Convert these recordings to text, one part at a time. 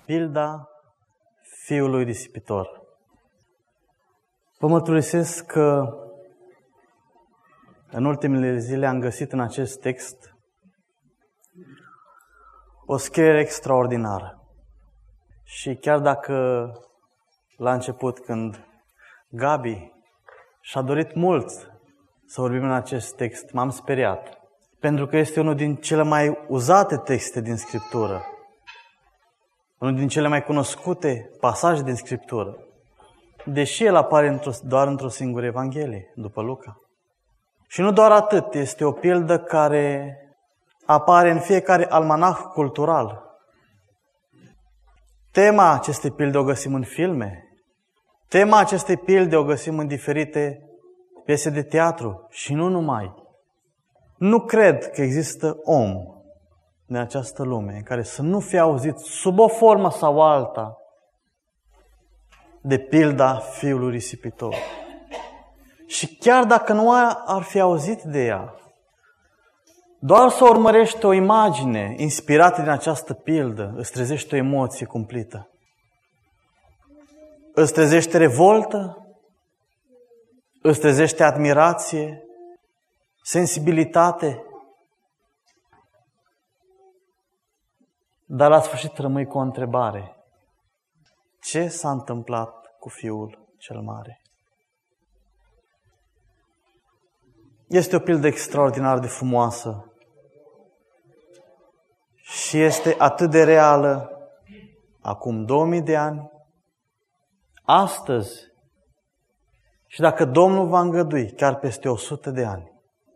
Pilda fiului risipitor. Vă mărturisesc că în ultimele zile am găsit în acest text o scriere extraordinară. Și chiar dacă la început, când Gabi și-a dorit mult să vorbim în acest text, m-am speriat. Pentru că este unul din cele mai uzate texte din Scriptură. Unul din cele mai cunoscute pasaje din Scriptură. Deși el apare doar într-o singură Evanghelie, după Luca. Și nu doar atât, este o pildă care apare în fiecare almanah cultural. Tema acestei pilde o găsim în filme. Tema acestei pilde o găsim în diferite piese de teatru și nu numai. Nu cred că există om din această lume care să nu fie auzit sub o formă sau alta de pilda fiului risipitor. Și chiar dacă nu ar fi auzit de ea, doar să urmărești o imagine inspirată din această pildă, îți trezește o emoție cumplită. Îți trezește revoltă, îți trezește admirație, sensibilitate. Dar la sfârșit rămâi cu o întrebare. Ce s-a întâmplat cu fiul cel mare? Este o pildă extraordinar de frumoasă și este atât de reală acum 2000 de ani, astăzi și dacă Domnul va îngădui, chiar peste 100 de ani.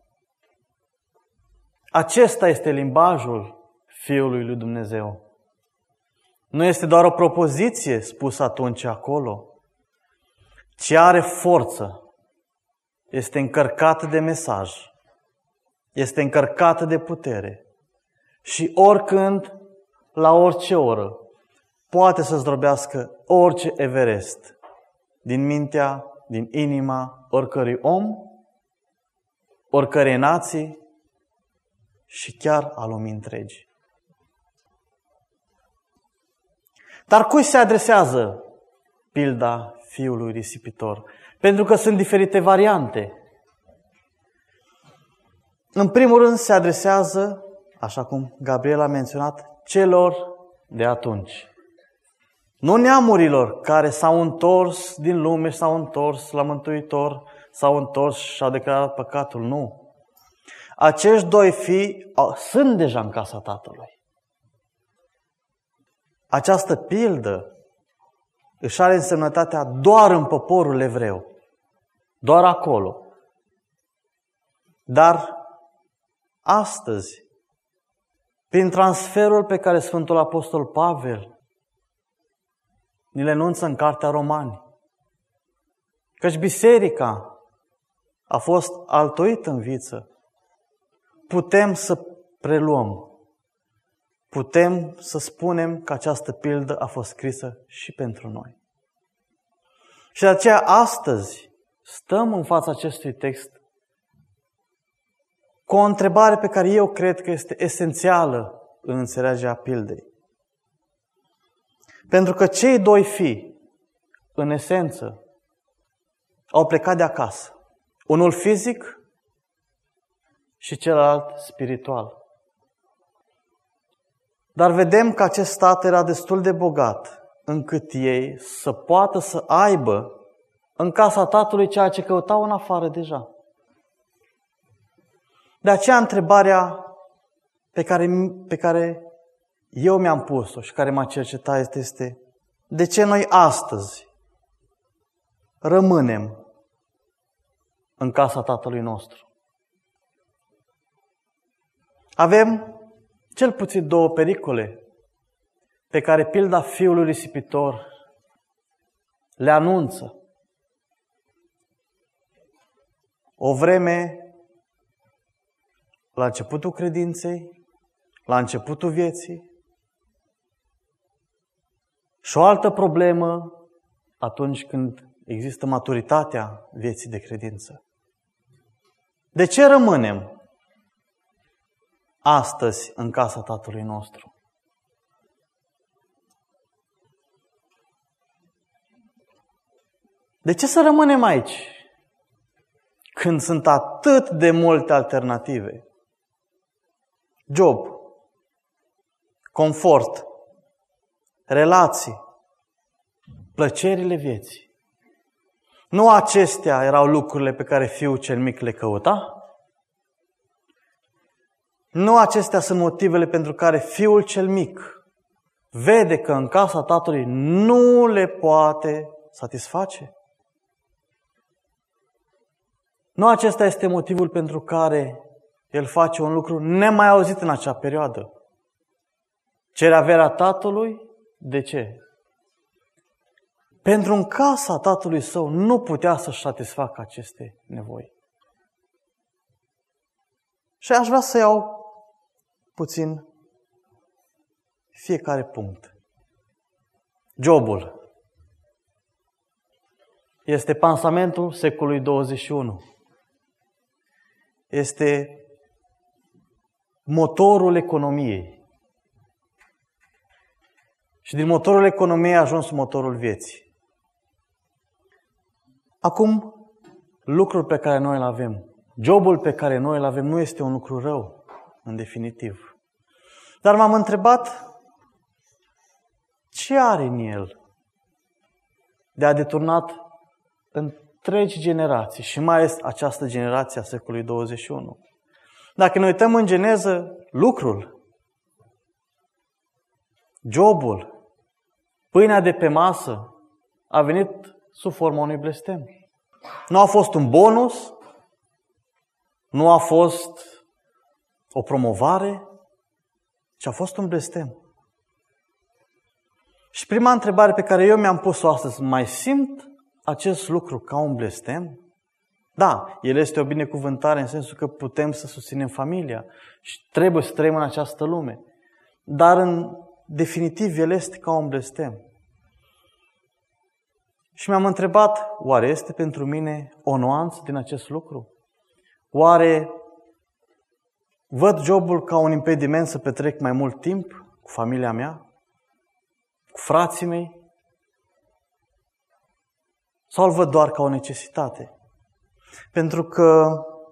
Acesta este limbajul Fiului lui Dumnezeu. Nu este doar o propoziție spusă atunci acolo, ci are forță. Este încărcată de mesaj. Este încărcată de putere. Și oricând, la orice oră, poate să zdrobească orice Everest din mintea, din inima oricărui om, oricărei nații și chiar a lumii întregi. Dar cui se adresează pilda fiului risipitor? Pentru că sunt diferite variante. În primul rând se adresează, așa cum Gabriel a menționat, celor de atunci. Nu neamurilor care s-au întors din lume și s-au întors la Mântuitor, s-au întors și au declarat păcatul, nu. Acești doi fii sunt deja în casa Tatălui. Această pildă își are însemnătatea doar în poporul evreu. Doar acolo. Dar astăzi, prin transferul pe care Sfântul Apostol Pavel ni le enunță în Cartea Romani, căci biserica a fost altoită în viță, putem să preluăm. Putem să spunem că această pildă a fost scrisă și pentru noi. Și de aceea astăzi stăm în fața acestui text cu o întrebare pe care eu cred că este esențială în înțelegerea pildei. Pentru că cei doi fii, în esență, au plecat de acasă. Unul fizic și celălalt spiritual. Dar vedem că acest tată era destul de bogat încât ei să poată să aibă în casa tatălui ceea ce căutau în afară deja. De aceea întrebarea pe care eu mi-am pus-o și care m-a cercetat este de ce noi astăzi rămânem în casa tatălui nostru? Avem cel puțin două pericole pe care pilda fiului risipitor le anunță. O vreme la începutul credinței, la începutul vieții și o altă problemă atunci când există maturitatea vieții de credință. De ce rămânem astăzi în casa Tatălui nostru? De ce să rămânem aici când sunt atât de multe alternative? Job, confort, relații, plăcerile vieții. Nu acestea erau lucrurile pe care fiul cel mic le căuta? Nu acestea sunt motivele pentru care fiul cel mic vede că în casa tatălui nu le poate satisface? Nu acesta este motivul pentru care el face un lucru nemai auzit în acea perioadă. Cere averea tatălui? De ce? Pentru în casa tatălui său nu putea să-și satisfacă aceste nevoi. Și aș vrea să iau puțin fiecare punct. Jobul este pansamentul secolului 21. Este motorul economiei. Și din motorul economiei a ajuns motorul vieții. Acum, lucrul pe care noi îl avem, jobul pe care noi îl avem, nu este un lucru rău, în definitiv. Dar m-am întrebat ce are în el de a deturnat întregi generații și mai ales această generație a secolului 21. Dacă ne uităm în Geneză, lucrul, jobul, pâinea de pe masă a venit sub forma unui blestem. Nu a fost un bonus, nu a fost o promovare, ci a fost un blestem. Și prima întrebare pe care eu mi-am pus-o astăzi, mai simt acest lucru ca un blestem? Da, el este o binecuvântare în sensul că putem să susținem familia și trebuie să trăim în această lume. Dar în definitiv el este ca un blestem. Și mi-am întrebat, oare este pentru mine o nuanță din acest lucru? Oare văd jobul ca un impediment să petrec mai mult timp cu familia mea? Cu frații mei? Sau îl văd doar ca o necesitate? Pentru că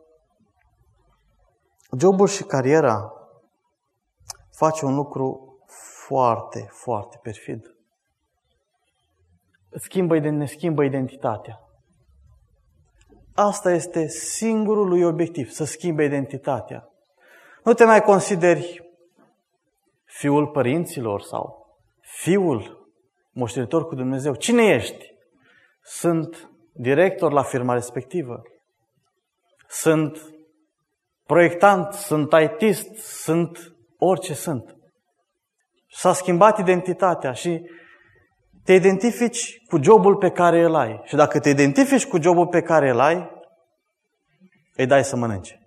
jobul și cariera face un lucru foarte, foarte perfid. Ne schimbă identitatea. Asta este singurul lui obiectiv, să schimbe identitatea. Nu te mai consideri fiul părinților sau fiul moștenitor cu Dumnezeu. Cine ești? Sunt director la firma respectivă. Sunt proiectant, sunt IT-ist, sunt orice sunt. S-a schimbat identitatea și te identifici cu jobul pe care îl ai. Și dacă te identifici cu jobul pe care îl ai, îi dai să mănânce.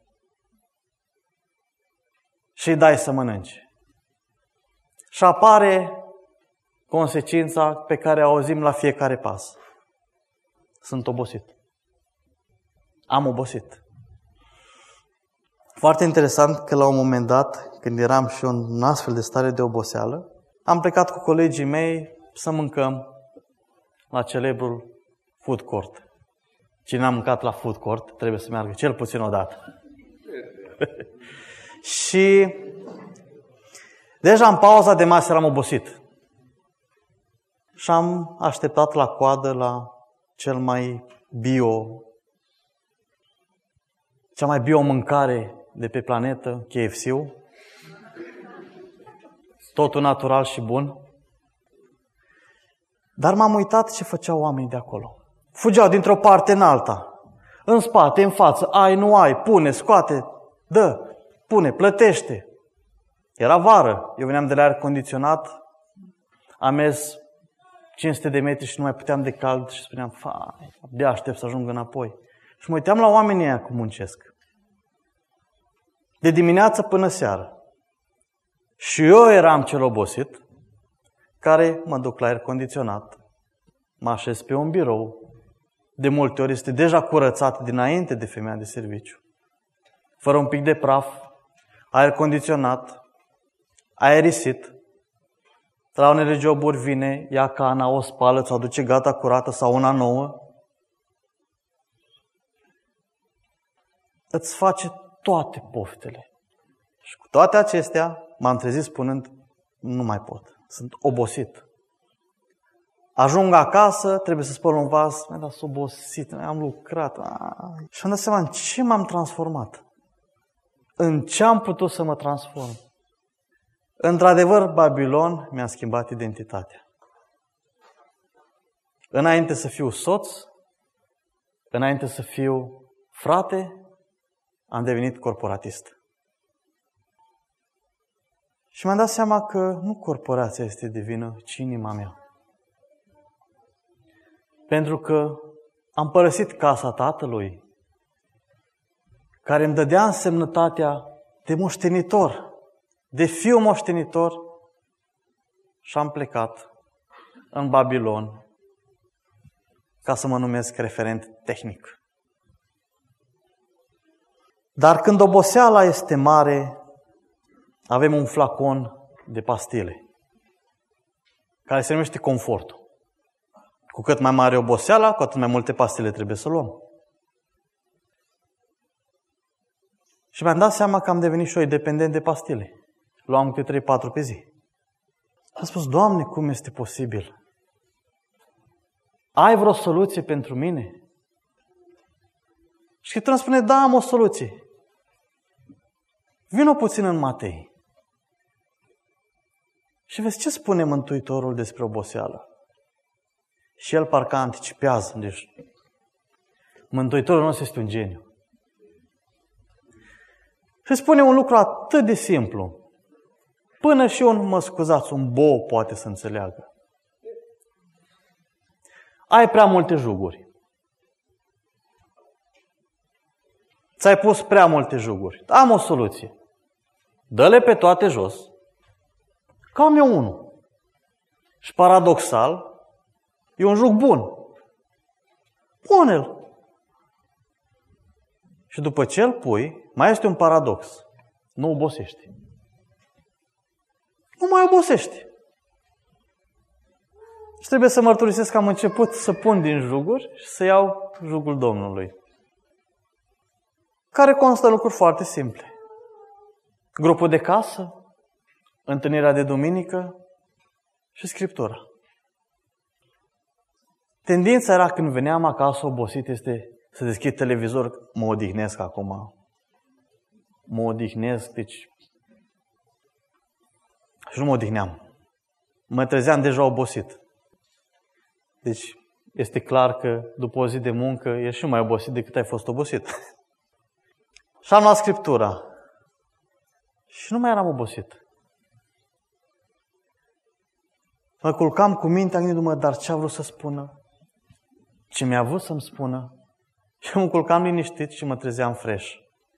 Și îi dai să mănânce. Și apare consecința pe care o auzim la fiecare pas. Sunt obosit. Am obosit. Foarte interesant că la un moment dat, când eram și eu în astfel de stare de oboseală, am plecat cu colegii mei să mâncăm la celebrul food court. Cine a mâncat la food court trebuie să meargă cel puțin o dată. Și deja în pauza de masă eram obosit. Și am așteptat la coadă la cea mai bio mâncare de pe planetă, KFC-ul. Totul natural și bun. Dar m-am uitat ce făceau oamenii de acolo. Fugeau dintr-o parte în alta. În spate, în față, ai, nu ai, pune, scoate, dă, pune, plătește. Era vară, eu veneam de la aer condiționat, am mers 500 de metri și nu mai puteam de cald și spuneam, abia aștept să ajung înapoi. Și mă uitam la oamenii ăia cum muncesc. De dimineață până seară. Și eu eram cel obosit, care mă duc la aer condiționat, mă așez pe un birou, de multe ori este deja curățat dinainte de femeia de serviciu, fără un pic de praf, aer condiționat, aerisit. La unele joburi vine, ia cana, o spală, ți-o aduce gata curată sau una nouă îți face toate poftele. Și cu toate acestea m-am trezit spunând, nu mai pot, sunt obosit. Ajung acasă, trebuie să spăl un vas, dar sunt obosit, am lucrat. Și am dat seama în ce m-am transformat. În ce am putut să mă transform. Într-adevăr, Babilon mi-a schimbat identitatea. Înainte să fiu soț, înainte să fiu frate, am devenit corporatist. Și mi-am dat seama că nu corporația este de vină, ci inima mea. Pentru că am părăsit casa tatălui, care îmi dădea însemnătatea de moștenitor, de fiu moștenitor, și am plecat în Babilon ca să mă numesc referent tehnic. Dar când oboseala este mare, avem un flacon de pastile, care se numește confortul. Cu cât mai mare oboseala, cu atât mai multe pastile trebuie să luăm. Și mi-am dat seama că am devenit și eu dependent de pastile. Luam câte 3-4 pe zi. Am spus, Doamne, cum este posibil? Ai vreo soluție pentru mine? Și Scriptura îmi spune, da, am o soluție. Vino puțin în Matei. Și vezi ce spune Mântuitorul despre oboseală. Și el parcă anticipează. Deci, Mântuitorul nostru este un geniu. Și spune un lucru atât de simplu. Până și un bou poate să înțeleagă. Ai prea multe juguri. Ți-ai pus prea multe juguri. Am o soluție. Dă-le pe toate jos. Cam eu unul. Și paradoxal, e un jug bun. Pune-l. Și după ce îl pui, mai este un paradox. Nu obosești. Nu mai obosești. Și trebuie să mărturisesc că am început să pun din juguri și să iau jugul Domnului. Care constă în lucruri foarte simple. Grupul de casă, întâlnirea de duminică și Scriptura. Tendința era când veneam acasă obosit este să deschid televizor, mă odihnesc acum. Mă odihnesc, deci... Și nu mă odihneam. Mă trezeam deja obosit. Deci este clar că după o zi de muncă ești și mai obosit decât ai fost obosit. Și am luat Scriptura. Și nu mai eram obosit. Mă culcam cu mintea, gândindu-mă, dar ce a vrut să spună? Ce mi-a vrut să-mi spună? Și mă culcam liniștit și mă trezeam fresh.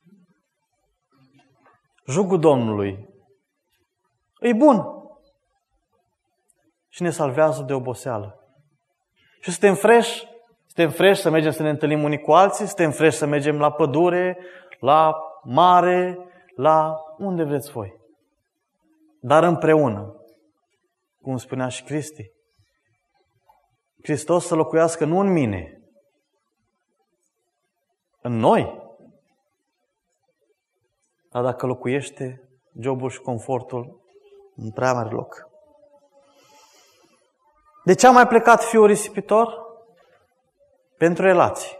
Jugul Domnului e bun. Și ne salvează de oboseală. Și suntem fresh să mergem să ne întâlnim unii cu alții, suntem fresh să mergem la pădure, la mare, la unde vreți voi. Dar împreună, cum spunea și Cristi, Hristos să locuiască nu în mine, în noi. Dar dacă locuiește, jobul și confortul în prea mare loc. De ce a mai plecat fiul risipitor? Pentru relații.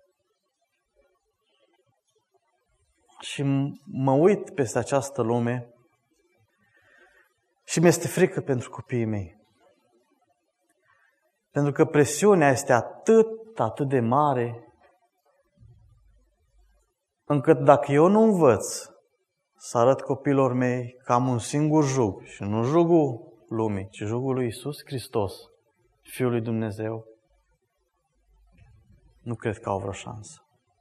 Și mă uit peste această lume și mi-este frică pentru copiii mei. Pentru că presiunea este atât de mare, încât dacă eu nu învăț să arăt copiilor mei că am un singur jug, și nu jugul lumii, ci jugul lui Iisus Hristos, Fiul lui Dumnezeu, nu cred că au vreo șansă.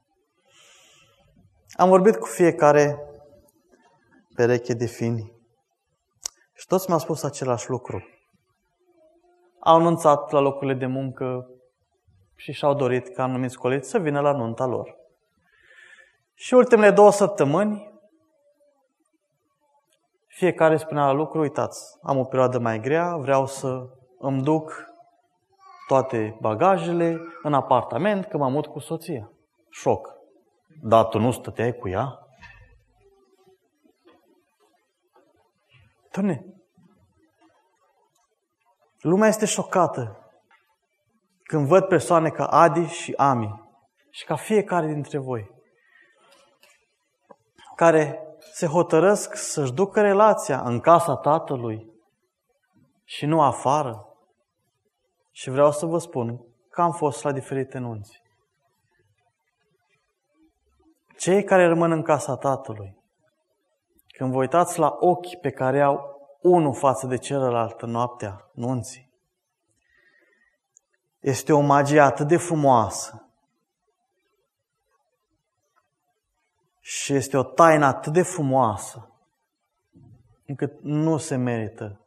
Am vorbit cu fiecare pereche de fini și toți mi-au spus același lucru. Au anunțat la locurile de muncă și și-au dorit ca anumiți colegi să vină la nunta lor. Și ultimele 2 săptămâni, fiecare spunea la lucru, uitați, am o perioadă mai grea, vreau să îmi duc toate bagajele în apartament, că mă mut cu soția. Șoc. Dar tu nu stăteai cu ea? Doamne, lumea este șocată când văd persoane ca Adi și Ami și ca fiecare dintre voi, care se hotărăsc să-și ducă relația în casa Tatălui și nu afară. Și vreau să vă spun că am fost la diferite nunți. Cei care rămân în casa Tatălui, când vă uitați la ochii pe care au unul față de celălalt în noaptea nunții, este o magie atât de frumoasă și este o taină atât de frumoasă încât nu se merită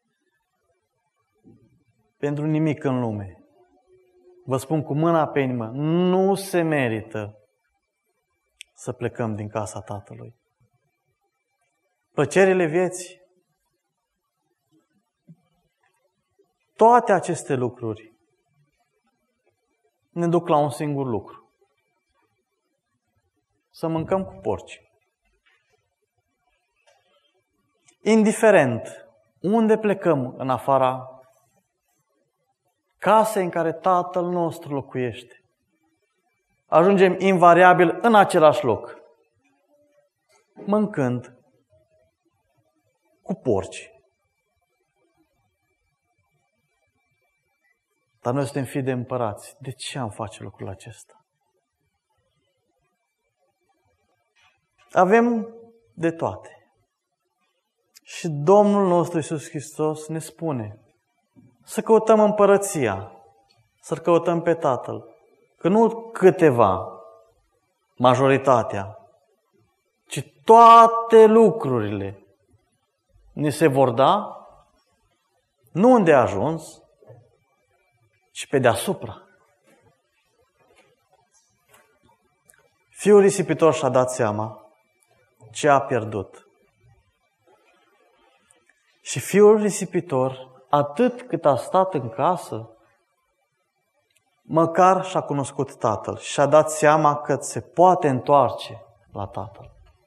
pentru nimic în lume. Vă spun cu mâna pe inimă, nu se merită să plecăm din casa Tatălui. Plăcerile vieții, toate aceste lucruri ne duc la un singur lucru. Să mâncăm cu porci. Indiferent unde plecăm în afara casei în care Tatăl nostru locuiește, ajungem invariabil în același loc, mâncând cu porci. Dar noi suntem fii de împărați. De ce am face lucrul acesta? Avem de toate. Și Domnul nostru Iisus Hristos ne spune să căutăm împărăția, să-L căutăm pe Tatăl. Că nu câteva, majoritatea, ci toate lucrurile ne se vor da, nu unde a ajuns, ci pe deasupra. Fiul risipitor și-a dat seama ce a pierdut. Și fiul risipitor, atât cât a stat în casă, măcar și-a cunoscut tatăl și și-a dat seama că se poate întoarce la tatăl.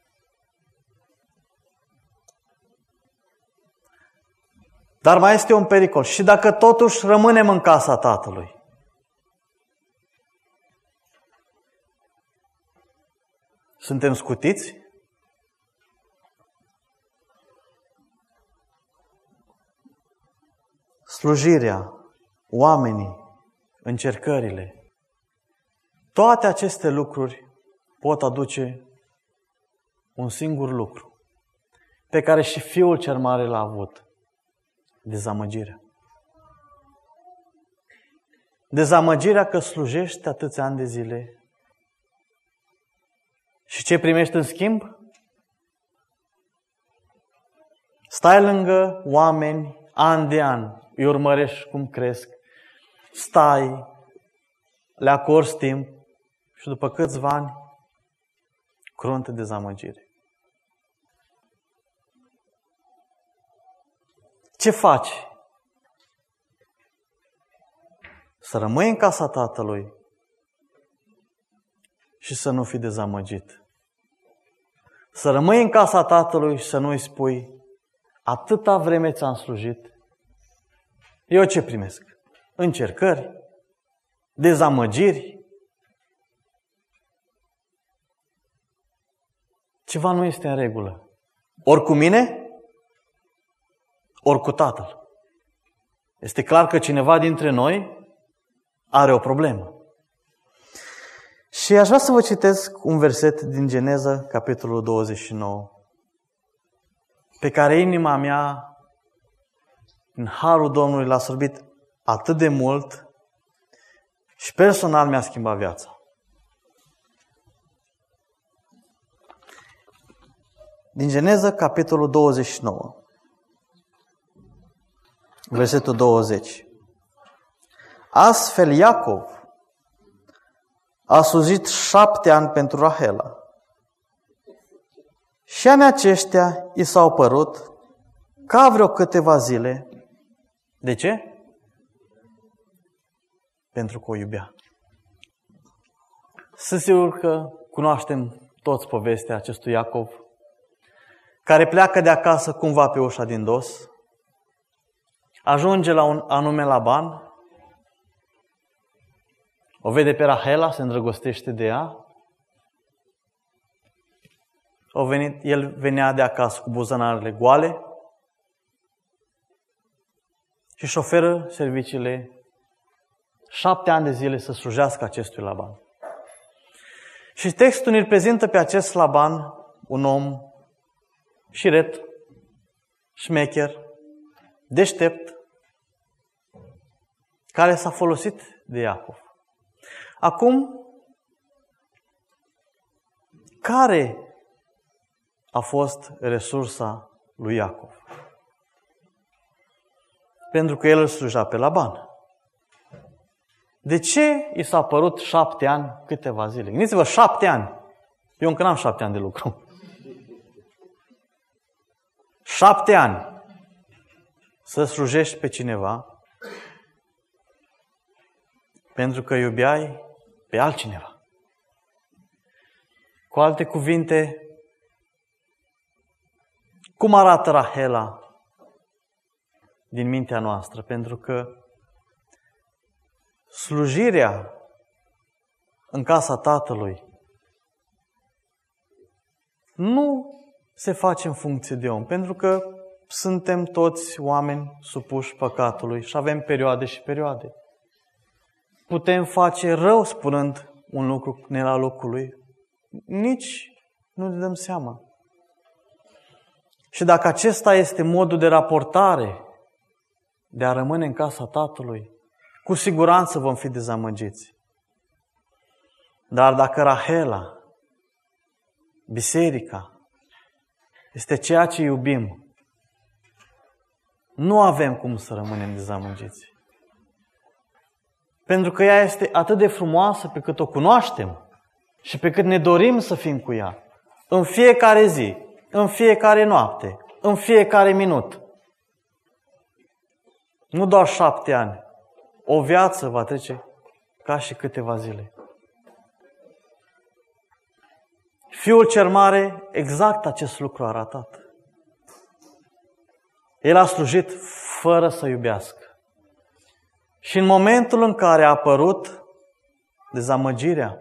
Dar mai este un pericol. Și dacă totuși rămânem în casa tatălui, suntem scutiți? Slujirea, oamenii, încercările, toate aceste lucruri pot aduce un singur lucru, pe care și Fiul cel Mare l-a avut: dezamăgirea. Dezamăgirea că slujești atâția ani de zile și ce primești în schimb? Stai lângă oameni an de an, îi urmărești cum cresc, stai, le acorzi timp și după câțiva ani, cruntă dezamăgire. Ce faci? Să rămâi în casa tatălui și să nu fii dezamăgit. Să rămâi în casa tatălui și să nu îi spui: atâta vreme ți-am slujit, eu ce primesc? Încercări? Dezamăgiri? Ceva nu este în regulă. Ori cu mine, ori cu Tatăl. Este clar că cineva dintre noi are o problemă. Și aș vrea să vă citesc un verset din Geneza, capitolul 29, pe care inima mea, în harul Domnului, l-a sorbit atât de mult și personal mi-a schimbat viața. Din Geneza, capitolul 29, versetul 20. Astfel Iacov a slujit 7 ani pentru Rahela. Și anii aceștia i s-au părut ca vreo câteva zile. De ce? Pentru că o iubea. Sunt sigur că cunoaștem toți povestea acestui Iacov, care pleacă de acasă cumva pe ușa din dos, ajunge la un anume Laban, o vede pe Rahela, se îndrăgostește de ea, el venea de acasă cu buzunarele goale și își oferă serviciile 7 ani de zile să slujească acestui Laban. Și textul ne prezintă pe acest Laban un om șiret, șmecher, deștept, care s-a folosit de Iacov. Acum, care a fost resursa lui Iacov? Pentru că el îl sluja pe Laban. De ce i s-a părut 7 ani câteva zile? Gândiți-vă, 7 ani. Eu încă n-am 7 ani de lucru. 7 ani să slujești pe cineva pentru că iubeai pe altcineva. Cu alte cuvinte, cum arată Rahela din mintea noastră? Pentru că slujirea în casa Tatălui nu se face în funcție de om, pentru că suntem toți oameni supuși păcatului și avem perioade și perioade. Putem face rău spunând un lucru ne la locului. Nici nu ne dăm seama. Și dacă acesta este modul de raportare, de a rămâne în casa Tatălui, cu siguranță vom fi dezamăgiți. Dar dacă Rahela, biserica, este ceea ce iubim, nu avem cum să rămânem dezamăgiți. Pentru că ea este atât de frumoasă pe cât o cunoaștem și pe cât ne dorim să fim cu ea. În fiecare zi, în fiecare noapte, în fiecare minut. Nu doar 7 ani. O viață va trece ca și câteva zile. Fiul cel mare exact acest lucru a arătat. El a slujit fără să iubească. Și în momentul în care a apărut dezamăgirea,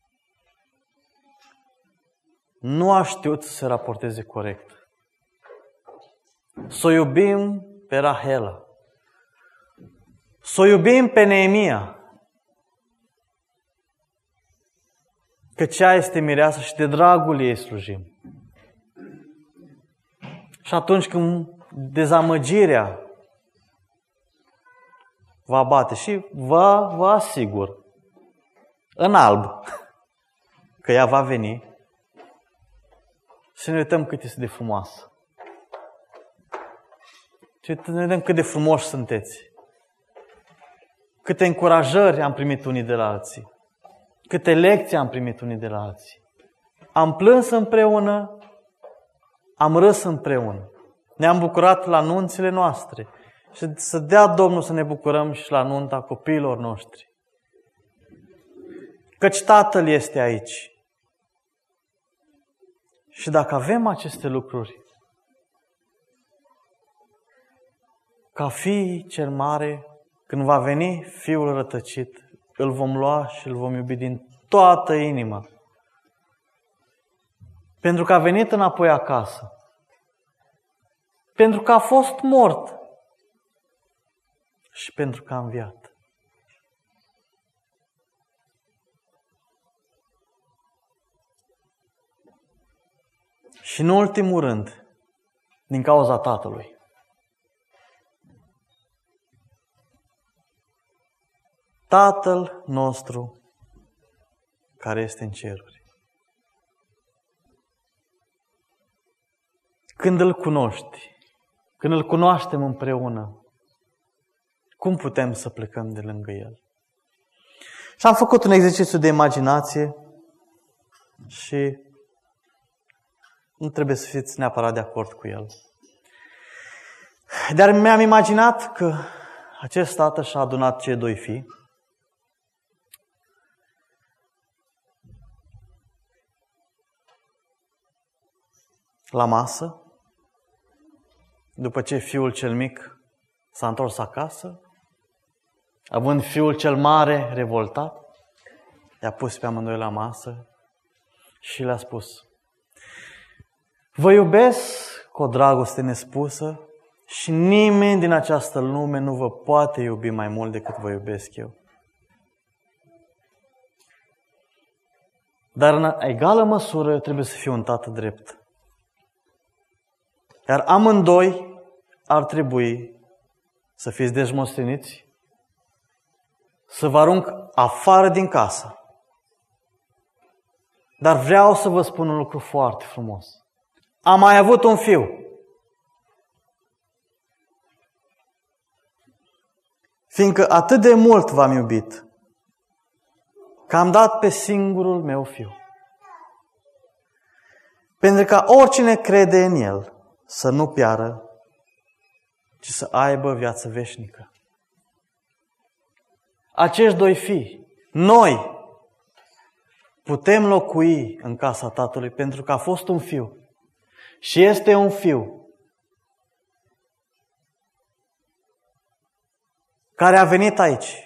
nu a știut să se raporteze corect. Să o iubim pe Rahela. Să o iubim pe Neemia. Că cea este mireasă și de dragul ei slujim. Și atunci când dezamăgirea va bate și vă asigur în alb că ea va veni, să ne uităm cât este de frumoasă. Și ne vedem cât de frumoși sunteți. Câte încurajări am primit unii de la alții. Câte lecții am primit unii de la alții. Am plâns împreună, am râs împreună. Ne-am bucurat la nunțile noastre. Și să dea Domnul să ne bucurăm și la nunta copiilor noștri. Căci Tatăl este aici. Și dacă avem aceste lucruri, ca Fiul cel mare, când va veni Fiul rătăcit, îl vom lua și îl vom iubi din toată inima. Pentru că a venit înapoi acasă. Pentru că a fost mort. Și pentru că a înviat. Și în ultimul rând, din cauza Tatălui. Tatăl nostru care este în ceruri. Când îl cunoști, când îl cunoaștem împreună, cum putem să plecăm de lângă el? Și am făcut un exercițiu de imaginație și nu trebuie să fiți neapărat de acord cu el. Dar mi-am imaginat că acest tată și-a adunat cei 2 fii la masă, după ce fiul cel mic s-a întors acasă, având fiul cel mare revoltat, i-a pus pe amândoi la masă și le-a spus: vă iubesc cu o dragoste nespusă și nimeni din această lume nu vă poate iubi mai mult decât vă iubesc eu. Dar în egală măsură eu trebuie să fiu un tată drept. Iar amândoi ar trebui să fiți dezmostriniți, să vă arunc afară din casă. Dar vreau să vă spun un lucru foarte frumos. Am mai avut un fiu. Fiindcă atât de mult v-am iubit, că am dat pe singurul meu fiu. Pentru ca oricine crede în el să nu piară, ci să aibă viață veșnică. Acești doi fii, noi, putem locui în casa Tatălui pentru că a fost un fiu și este un fiu care a venit aici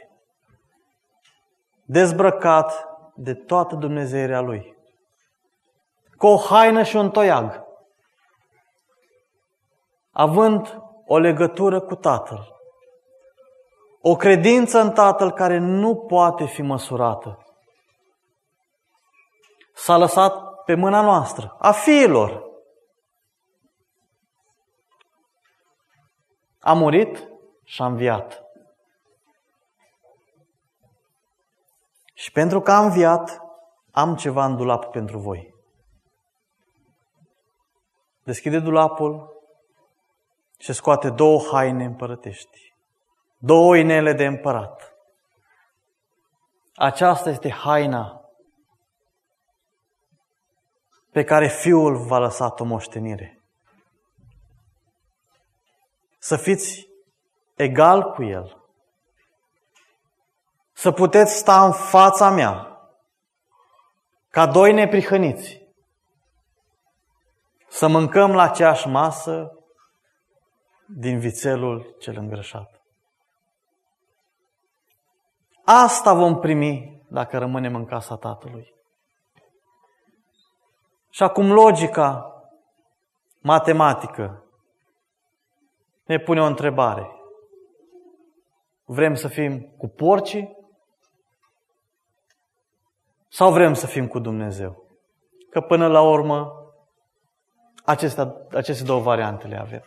dezbrăcat de toată dumnezeirea lui, cu o haină și un toiag, având o legătură cu Tatăl, o credință în Tatăl care nu poate fi măsurată. S-a lăsat pe mâna noastră, a fiilor. A murit și a înviat. Și pentru că a înviat, am ceva în dulap pentru voi. Deschide dulapul și scoate 2 haine împărătești, 2 inele de împărat. Aceasta este haina pe care Fiul v-a lăsat-o moștenire. Să fiți egal cu El. Să puteți sta în fața mea ca 2 neprihăniți. Să mâncăm la aceeași masă din vițelul cel îngrășat. Asta vom primi dacă rămânem în casa Tatălui. Și acum logica matematică ne pune o întrebare. Vrem să fim cu porcii sau vrem să fim cu Dumnezeu? Că până la urmă aceste 2 variante le avem.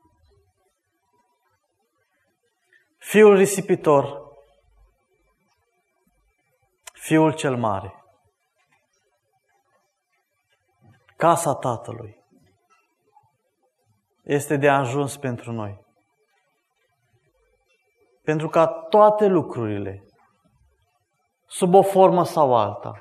Fiul risipitor, fiul cel mare, casa Tatălui este de ajuns pentru noi. Pentru ca toate lucrurile, sub o formă sau alta,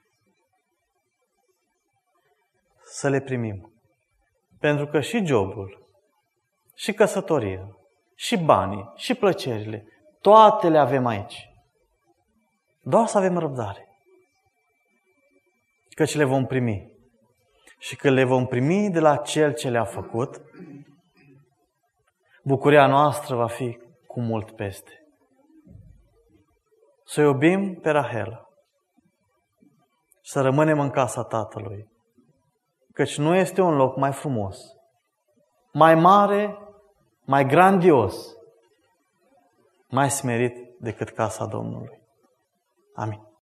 să le primim. Pentru că și jobul, și căsătoria, și banii, și plăcerile, toate le avem aici. Doar să avem răbdare. Căci le vom primi. Și când le vom primi de la Cel ce le-a făcut, bucuria noastră va fi cu mult peste. Să iubim pe Rahela. Să rămânem în casa Tatălui. Căci nu este un loc mai frumos, mai mare, mai grandios, mai smerit decât casa Domnului. Amin.